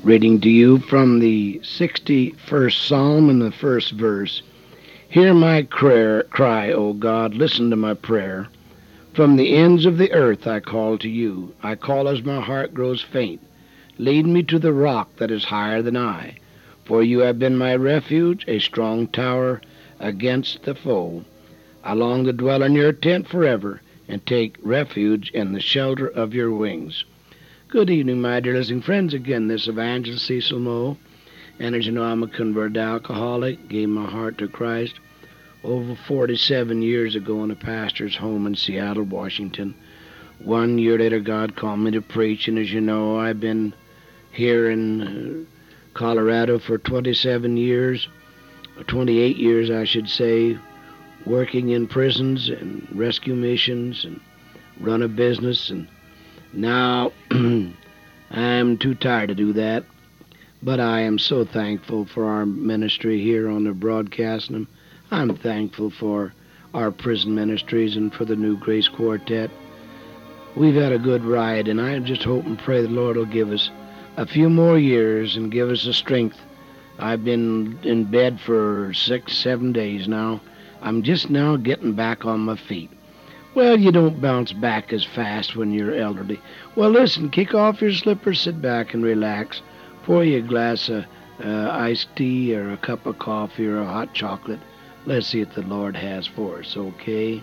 Reading to you from the 61st Psalm and the first verse. Hear my cry, O God, listen to my prayer. From the ends of the earth I call to you. I call as my heart grows faint. Lead me to the rock that is higher than I. For you have been my refuge, a strong tower against the foe. I long to dwell in your tent forever and take refuge in the shelter of your wings. Good evening, my dear listening friends. Again, this is Evangelist Cecil Moe. And as you know, I'm a converted alcoholic, gave my heart to Christ over 47 years ago in a pastor's home in Seattle, Washington. 1 year later, God called me to preach, and as you know, I've been here in Colorado for 27 years, or 28 years, I should say, working in prisons and rescue missions and run a business, and now, I'm too tired to do that, but I am so thankful for our ministry here on the broadcast, and I'm thankful for our prison ministries and for the New Grace Quartet. We've had a good ride, and I just hope and pray the Lord will give us a few more years and give us the strength. I've been in bed for 6-7 days now. I'm just now getting back on my feet. Well, you don't bounce back as fast when you're elderly. Well, listen, kick off your slippers, sit back and relax. Pour you a glass of iced tea or a cup of coffee or a hot chocolate. Let's see what the Lord has for us, okay?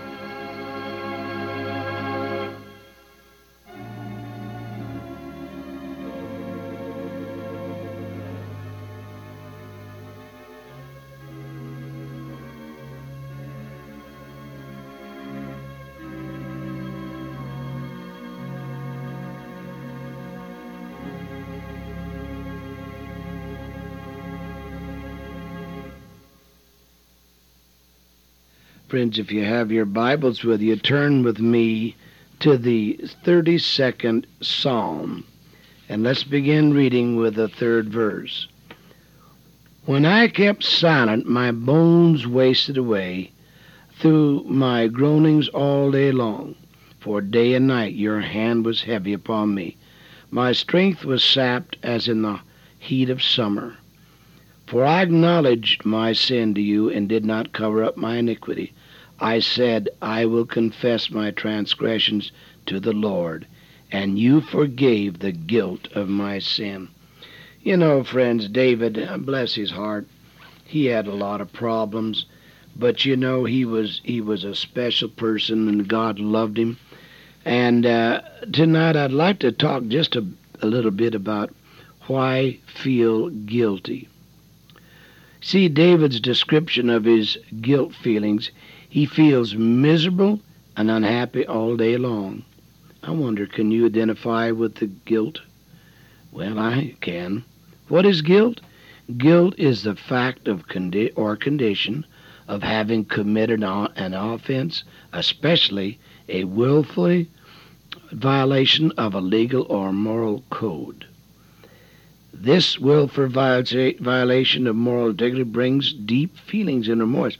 Friends, if you have your Bibles with you, turn with me to the 32nd Psalm, and let's begin reading with the third verse. When I kept silent, my bones wasted away through my groanings all day long, for day and night your hand was heavy upon me. My strength was sapped as in the heat of summer. For I acknowledged my sin to you and did not cover up my iniquity. I said, I will confess my transgressions to the Lord, and you forgave the guilt of my sin. You know, friends, David, bless his heart, he had a lot of problems, but you know, he was a special person, and God loved him. And tonight I'd like to talk just a little bit about why feel guilty. See David's description of his guilt feelings. He feels miserable and unhappy all day long. I wonder, can you identify with the guilt? Well, I can. What is guilt? Guilt is the fact of condition of having committed an offense, especially a willful violation of a legal or moral code. This willful violation of moral integrity brings deep feelings and remorse.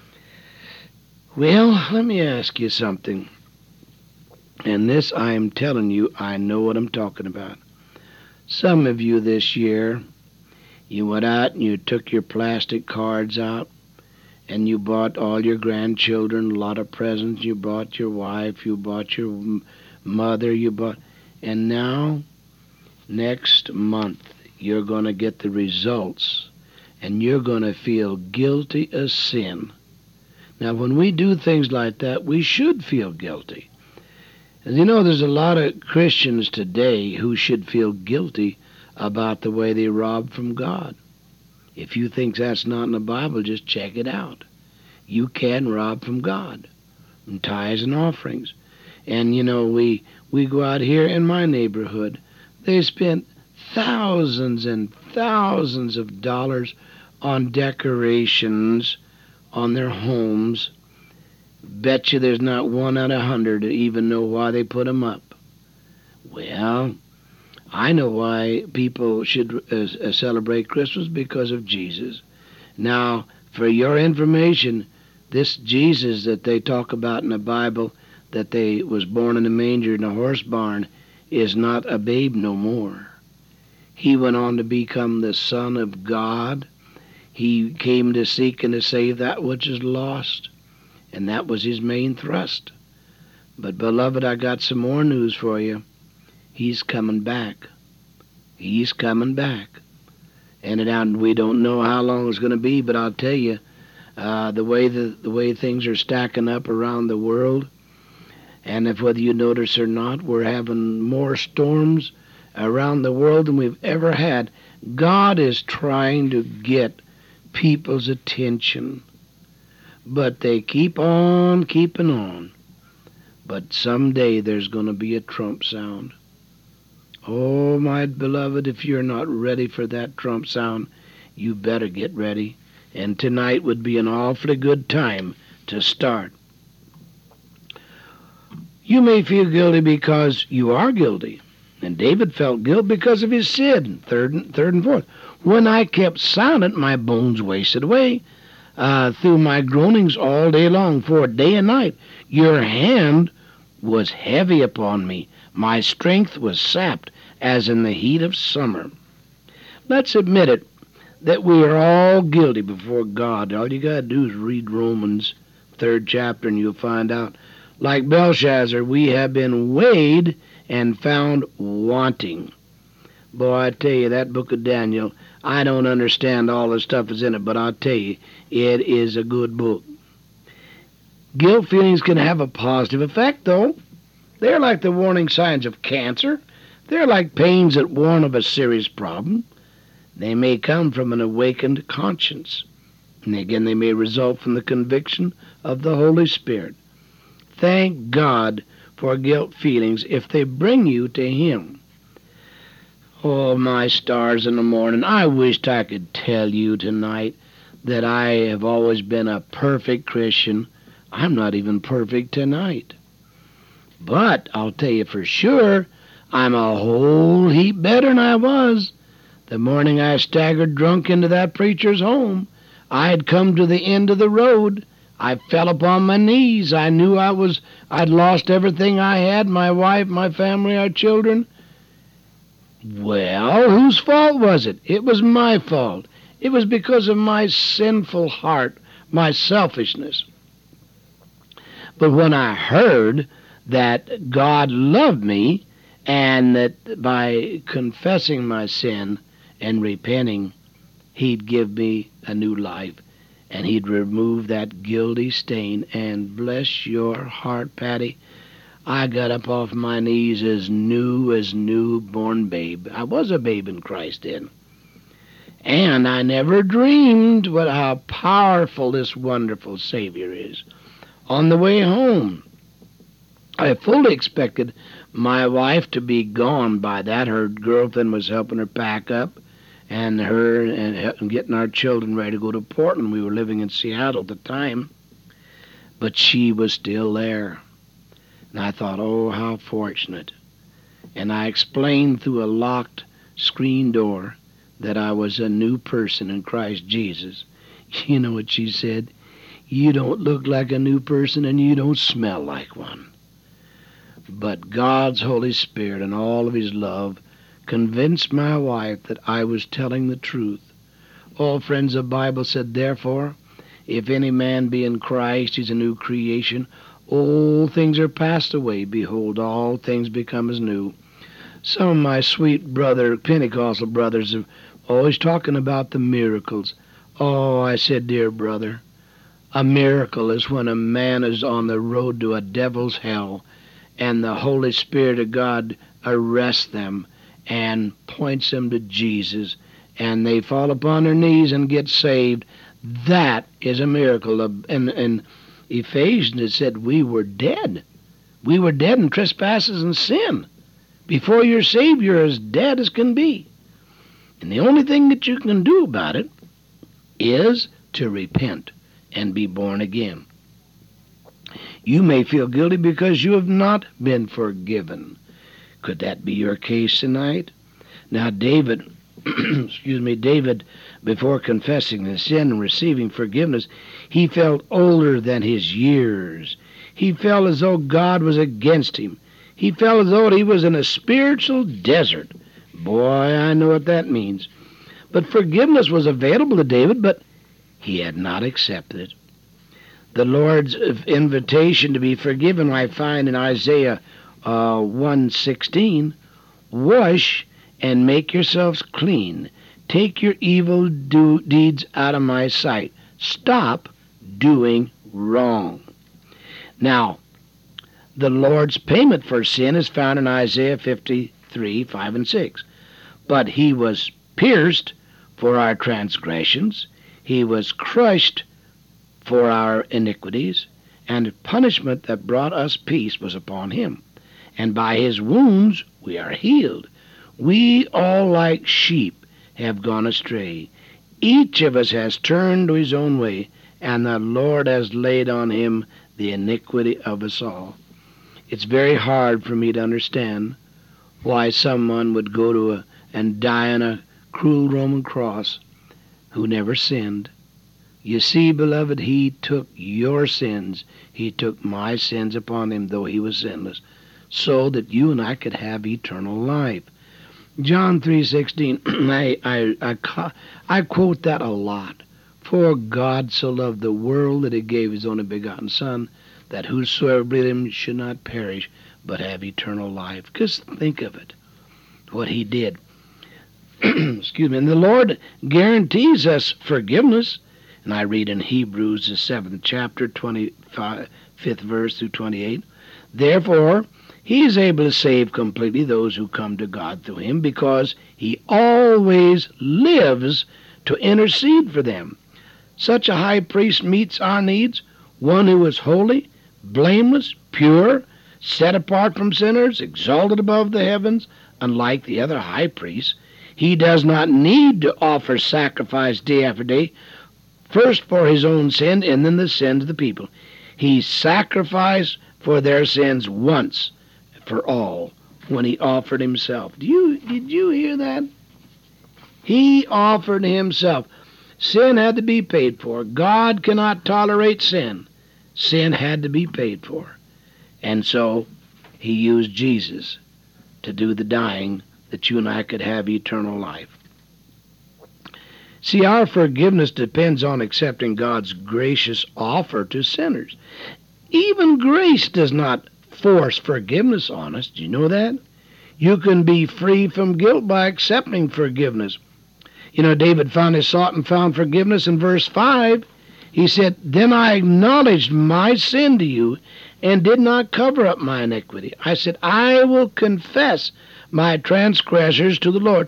Well, let me ask you something. And this I am telling you, I know what I'm talking about. Some of you this year, you went out and you took your plastic cards out and you bought all your grandchildren a lot of presents. You bought your wife, you bought your mother, and now, next month, you're going to get the results and you're going to feel guilty of sin. Now, when we do things like that, we should feel guilty. And you know, there's a lot of Christians today who should feel guilty about the way they rob from God. If you think that's not in the Bible, just check it out. You can rob from God, in tithes and offerings. And you know, we go out here in my neighborhood, they spent thousands and thousands of dollars on decorations on their homes. Bet you there's not 1 out of 100 that even know why they put them up. Well, I know why people should celebrate Christmas, because of Jesus. Now, for your information, this Jesus that they talk about in the Bible, that they was born in a manger in a horse barn, is not a babe no more. He went on to become the Son of God. He came to seek and to save that which is lost, and that was his main thrust. But, beloved, I got some more news for you. He's coming back. He's coming back. And we don't know how long it's going to be, but I'll tell you, the way things are stacking up around the world, and if whether you notice or not, we're having more storms around the world than we've ever had. God is trying to get people's attention, but they keep on keeping on. But someday there's going to be a trump sound. Oh, my beloved, if you're not ready for that trump sound, you better get ready. And tonight would be an awfully good time to start. You may feel guilty because you are guilty. And David felt guilt because of his sin, third and fourth. When I kept silent, my bones wasted away through my groanings all day long, for day and night your hand was heavy upon me. My strength was sapped as in the heat of summer. Let's admit it, that we are all guilty before God. All you got to do is read Romans 3rd chapter and you'll find out. Like Belshazzar, we have been weighed and found wanting. Boy, I tell you, that book of Daniel, I don't understand all the stuff that's in it, but I'll tell you, it is a good book. Guilt feelings can have a positive effect, though. They're like the warning signs of cancer. They're like pains that warn of a serious problem. They may come from an awakened conscience. And again, they may result from the conviction of the Holy Spirit. Thank God for guilt feelings if they bring you to Him. Oh, my stars in the morning, I wished I could tell you tonight that I have always been a perfect Christian. I'm not even perfect tonight. But I'll tell you for sure, I'm a whole heap better than I was. The morning I staggered drunk into that preacher's home, I had come to the end of the road. I fell upon my knees. I knew I'd lost everything I had, my wife, my family, our children. Well, whose fault was it? It was my fault. It was because of my sinful heart, my selfishness. But when I heard that God loved me and that by confessing my sin and repenting, He'd give me a new life and He'd remove that guilty stain, and bless your heart, Patty, I got up off my knees as newborn babe. I was a babe in Christ then. And I never dreamed how powerful this wonderful Savior is. On the way home, I fully expected my wife to be gone by that. Her girlfriend was helping her pack up, and getting our children ready to go to Portland. We were living in Seattle at the time, but she was still there. And I thought, oh, how fortunate. And I explained through a locked screen door that I was a new person in Christ Jesus. You know what she said? You don't look like a new person and you don't smell like one. But God's Holy Spirit and all of His love convinced my wife that I was telling the truth. Oh, friends, the Bible said, therefore, if any man be in Christ, he's a new creation. Old things are passed away. Behold, all things become as new. Some of my sweet Pentecostal brothers are always talking about the miracles. Oh, I said, dear brother, a miracle is when a man is on the road to a devil's hell and the Holy Spirit of God arrests them and points them to Jesus, and they fall upon their knees and get saved. That is a miracle. In Ephesians it said we were dead. We were dead in trespasses and sin. Before you're saved, you're as dead as can be. And the only thing that you can do about it is to repent and be born again. You may feel guilty because you have not been forgiven. Could that be your case tonight? Now, David, David, before confessing his sin and receiving forgiveness, he felt older than his years. He felt as though God was against him. He felt as though he was in a spiritual desert. Boy, I know what that means. But forgiveness was available to David, but he had not accepted it. The Lord's invitation to be forgiven I find in Isaiah 1:16. Wash and make yourselves clean. Take your evil deeds out of my sight. Stop doing wrong. Now, the Lord's payment for sin is found in Isaiah 53:5 and 6. But he was pierced for our transgressions. He was crushed for our iniquities, and punishment that brought us peace was upon him. And by his wounds we are healed. We all like sheep have gone astray. Each of us has turned to his own way, and the Lord has laid on him the iniquity of us all. It's very hard for me to understand why someone would go to and die on a cruel Roman cross who never sinned. You see, beloved, he took your sins. He took my sins upon him, though he was sinless, so that you and I could have eternal life. John 3:16, I quote that a lot. For God so loved the world that he gave his only begotten Son, that whosoever believeth him should not perish, but have eternal life. Just think of it, what he did. Excuse me. And the Lord guarantees us forgiveness. And I read in Hebrews, the 7th chapter, 25th verse through 28. Therefore, he is able to save completely those who come to God through him, because he always lives to intercede for them. Such a high priest meets our needs, one who is holy, blameless, pure, set apart from sinners, exalted above the heavens. Unlike the other high priests, he does not need to offer sacrifice day after day, first for his own sin and then the sins of the people. He sacrificed for their sins once for all when he offered himself. Did you hear that? He offered himself. Sin had to be paid for. God cannot tolerate sin. Sin had to be paid for. And so he used Jesus to do the dying that you and I could have eternal life. See, our forgiveness depends on accepting God's gracious offer to sinners. Even grace does not force forgiveness on us. Do you know that? You can be free from guilt by accepting forgiveness. You know, David finally sought and found forgiveness in verse 5. He said, Then I acknowledged my sin to you and did not cover up my iniquity. I said, I will confess my transgression to the Lord,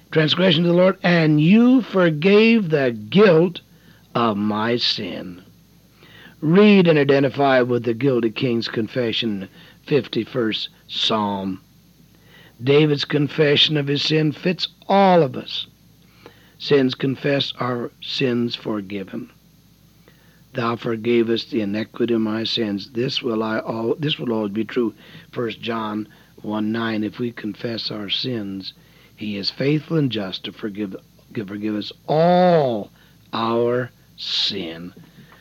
and you forgave the guilt of my sin. Read and identify with the guilty king's confession, 51st Psalm. David's confession of his sin fits all of us. Sins confessed are sins forgiven. Thou forgavest the iniquity of my sins. This will always be true. 1 John 1:9. If we confess our sins, he is faithful and just to forgive us all our sin.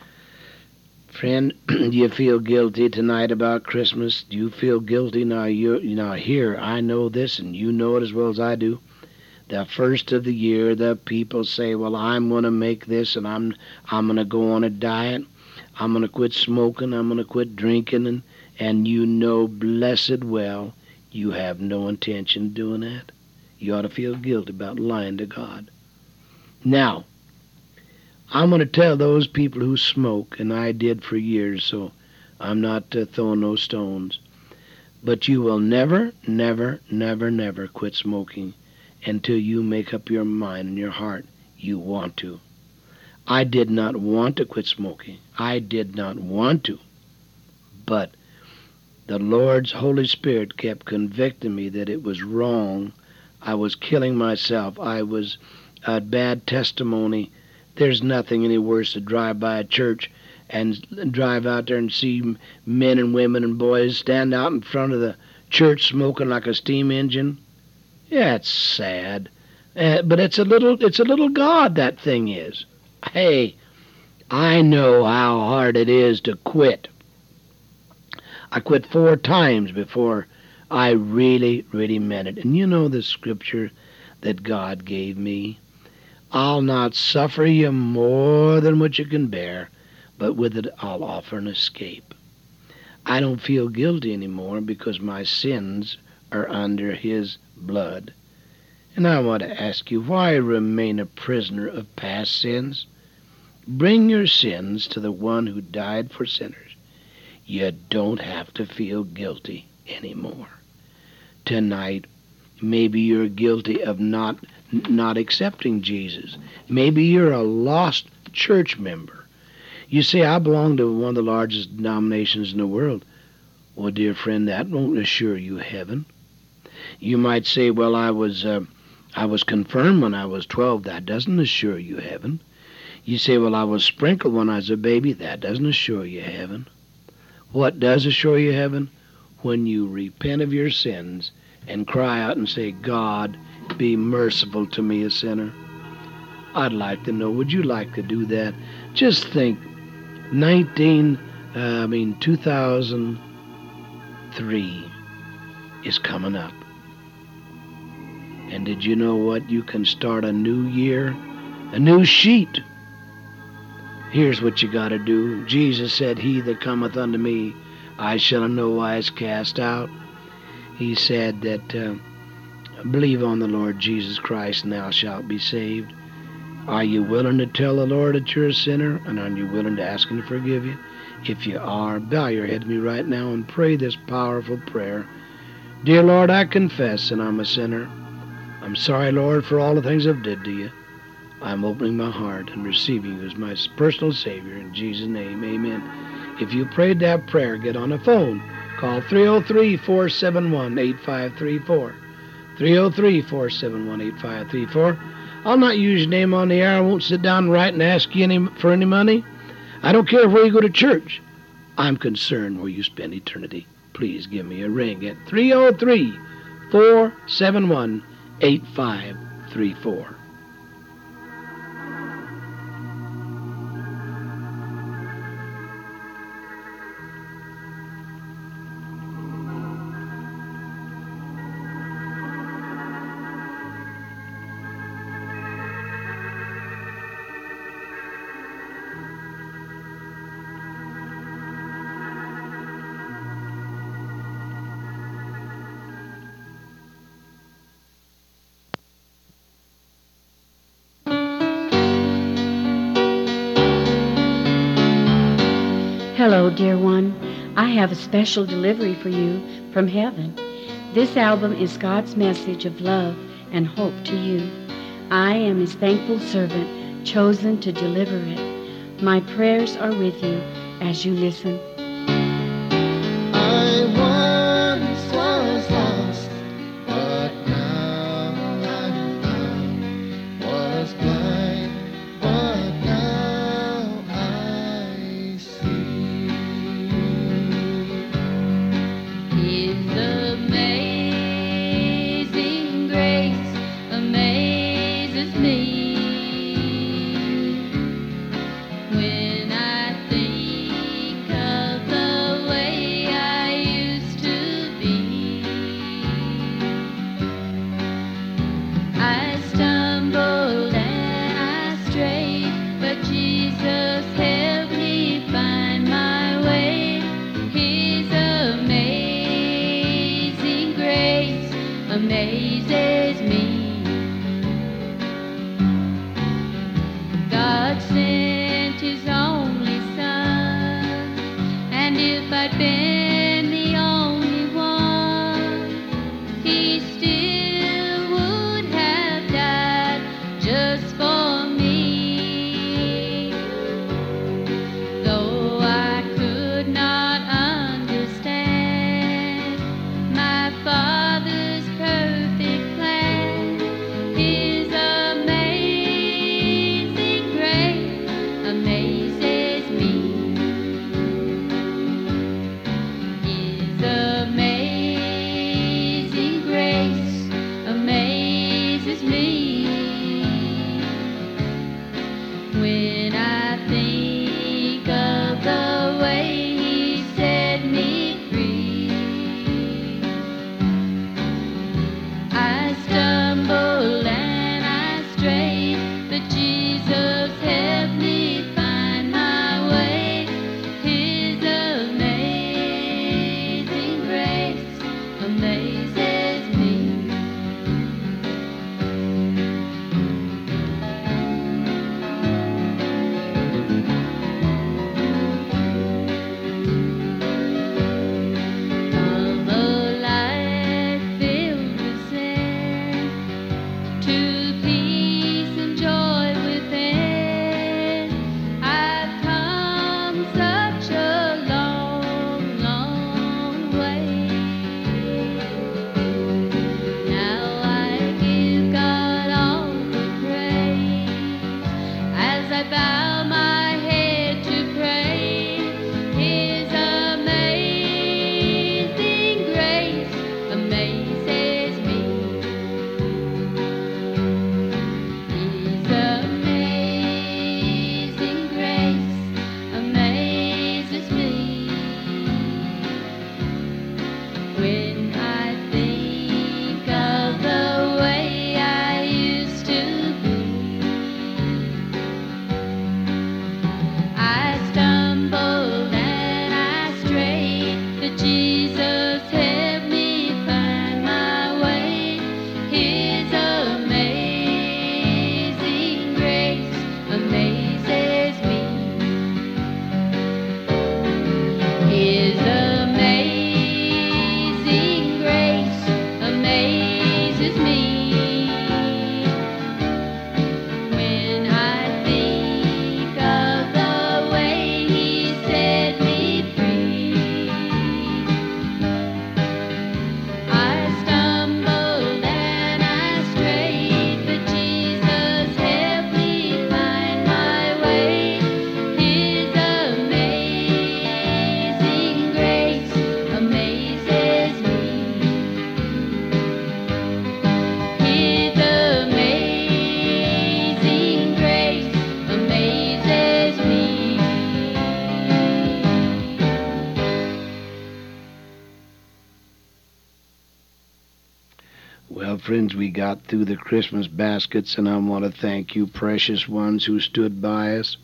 Friend, do you feel guilty tonight about Christmas? Do you feel guilty now? Here, I know this, and you know it as well as I do. The first of the year, the people say, well, I'm going to make this, and I'm going to go on a diet. I'm going to quit smoking. I'm going to quit drinking. And you know blessed well you have no intention of doing that. You ought to feel guilty about lying to God. Now, I'm going to tell those people who smoke, and I did for years, so I'm not throwing no stones. But you will never, never, never, never quit smoking until you make up your mind in your heart you want to. I did not want to quit smoking. I did not want to. But the Lord's Holy Spirit kept convicting me that it was wrong. I was killing myself. I was a bad testimony. There's nothing any worse to drive by a church and drive out there and see men and women and boys stand out in front of the church smoking like a steam engine. Yeah, it's sad. But it's a little God, that thing is. Hey, I know how hard it is to quit. I quit 4 times before I really, really meant it. And you know the scripture that God gave me? I'll not suffer you more than what you can bear, but with it I'll offer an escape. I don't feel guilty anymore because my sins are under his blood. And I want to ask you, why remain a prisoner of past sins? Bring your sins to the one who died for sinners. You don't have to feel guilty anymore. Tonight, maybe you're guilty of not accepting Jesus. Maybe you're a lost church member. You say, I belong to one of the largest denominations in the world. Well, dear friend, that won't assure you heaven. You might say, well, I was confirmed when I was 12. That doesn't assure you heaven. You say, well, I was sprinkled when I was a baby. That doesn't assure you heaven. What does assure you heaven? When you repent of your sins and cry out and say, God, be merciful to me, a sinner. I'd like to know, would you like to do that? Just think, 2003 is coming up. And did you know what? You can start a new year, a new sheet. Here's what you got to do. Jesus said, he that cometh unto me, I shall in no wise cast out. He said that believe on the Lord Jesus Christ and thou shalt be saved. Are you willing to tell the Lord that you're a sinner? And are you willing to ask him to forgive you? If you are, bow your head to me right now and pray this powerful prayer. Dear Lord, I confess that I'm a sinner. I'm sorry, Lord, for all the things I've did to you. I'm opening my heart and receiving you as my personal Savior. In Jesus' name, amen. If you prayed that prayer, get on the phone. Call 303-471-8534. 303-471-8534. I'll not use your name on the air. I won't sit down and write and ask you for any money. I don't care where you go to church. I'm concerned where you spend eternity. Please give me a ring at 303-471-8534. Hello, dear one. I have a special delivery for you from heaven. This album is God's message of love and hope to you. I am his thankful servant, chosen to deliver it. My prayers are with you as you listen. I once was lost, but now I'm found. Was blind, but now I see. His amazing grace amazes me. When I think of Well, friends, we got through the Christmas baskets, and I want to thank you, precious ones, who stood by us.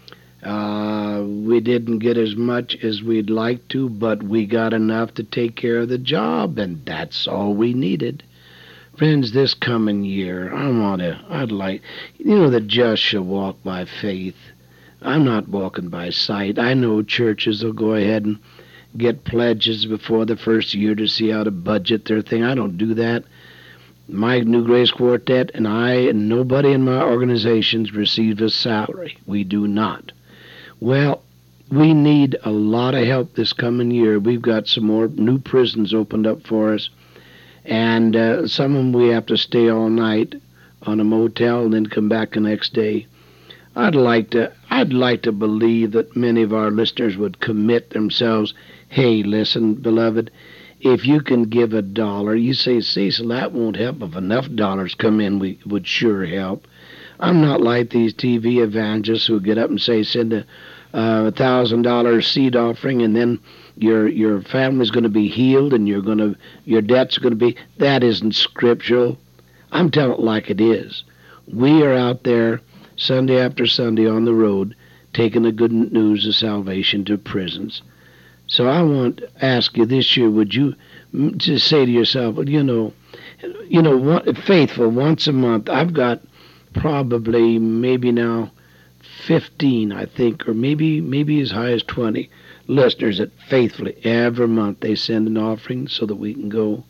We didn't get as much as we'd like to, but we got enough to take care of the job, and that's all we needed. Friends, this coming year, I'd like, the just shall walk by faith. I'm not walking by sight. I know churches will go ahead and get pledges before the first year to see how to budget their thing. I don't do that. My New Grace Quartet and I and nobody in my organizations receives a salary. We do not. Well, we need a lot of help this coming year. We've got some more new prisons opened up for us, and some of them we have to stay all night on a motel and then come back the next day. I'd like to believe that many of our listeners would commit themselves. Hey, listen, beloved, if you can give $1, you say, Cecil, that won't help. If enough dollars come in, we would sure help. I'm not like these TV evangelists who get up and say, send a $1,000 seed offering, and then your family's going to be healed, and your debt's going to be. That isn't scriptural. I'm telling it like it is. We are out there Sunday after Sunday on the road, taking the good news of salvation to prisons. So I want to ask you this year, would you just say to yourself, well, faithful, once a month, I've got probably maybe now 15, I think, or maybe as high as 20 listeners that faithfully every month they send an offering so that we can go.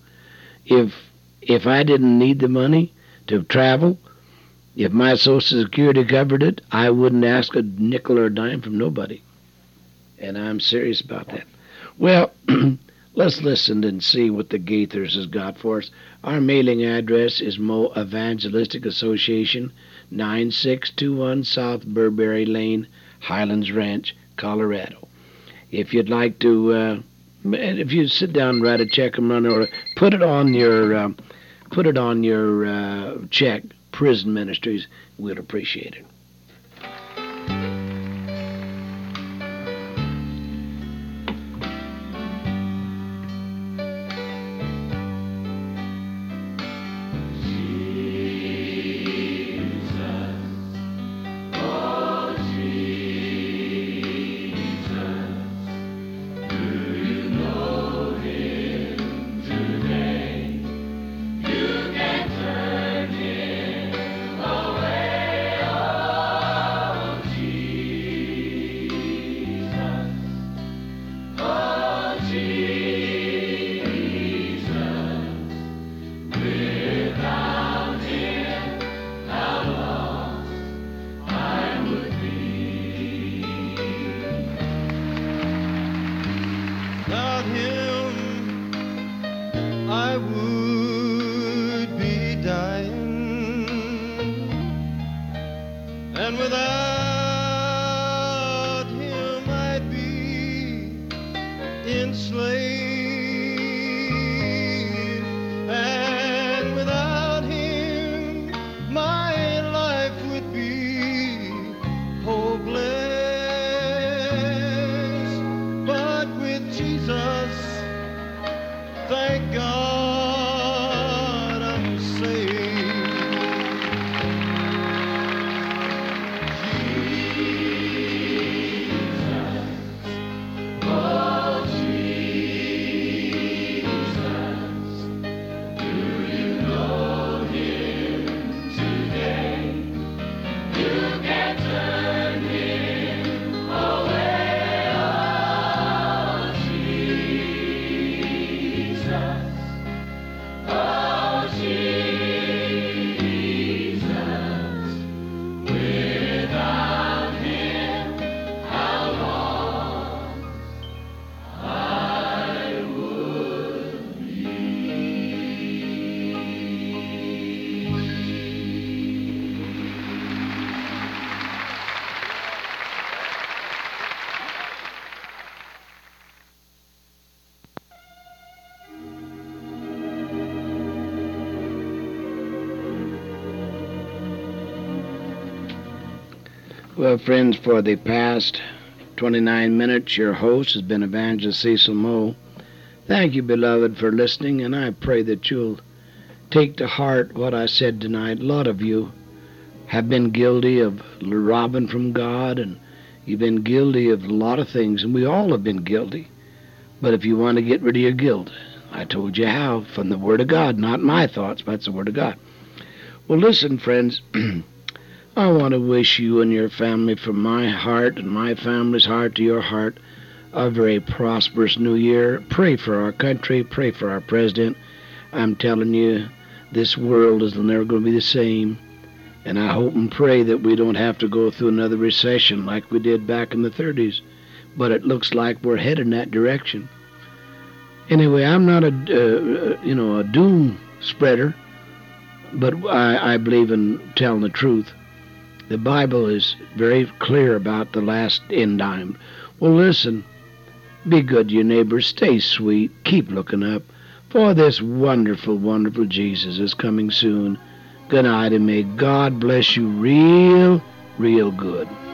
If I didn't need the money to travel, if my Social Security covered it, I wouldn't ask a nickel or a dime from nobody. And I'm serious about that. Well, let's listen and see what the Gaithers has got for us. Our mailing address is Mo Evangelistic Association, 9621 South Burberry Lane, Highlands Ranch, Colorado. If you'd like to, if you sit down and write a check and run, or put it on your check, Prison Ministries, we'd appreciate it. Without him, I would be dying, and without him, I'd be enslaved, and without him, my life would be hopeless. Jesus, thank God I'm saved. Jesus, oh Jesus, do you know him today? You can turn him away. Well, friends, for the past 29 minutes, your host has been Evangelist Cecil Moe. Thank you, beloved, for listening, and I pray that you'll take to heart what I said tonight. A lot of you have been guilty of robbing from God, and you've been guilty of a lot of things, and we all have been guilty. But if you want to get rid of your guilt, I told you how, from the Word of God, not my thoughts, but it's the Word of God. Well, listen, friends, I want to wish you and your family, from my heart and my family's heart to your heart, a very prosperous new year. Pray for our country, pray for our president. I'm telling you, this world is never going to be the same. And I hope and pray that we don't have to go through another recession like we did back in the 30s. But it looks like we're headed in that direction. Anyway, I'm not a doom spreader, but I believe in telling the truth. The Bible is very clear about the last end time. Well, listen, be good to your neighbors, stay sweet, keep looking up, for this wonderful, wonderful Jesus is coming soon. Good night, and may God bless you real, real good.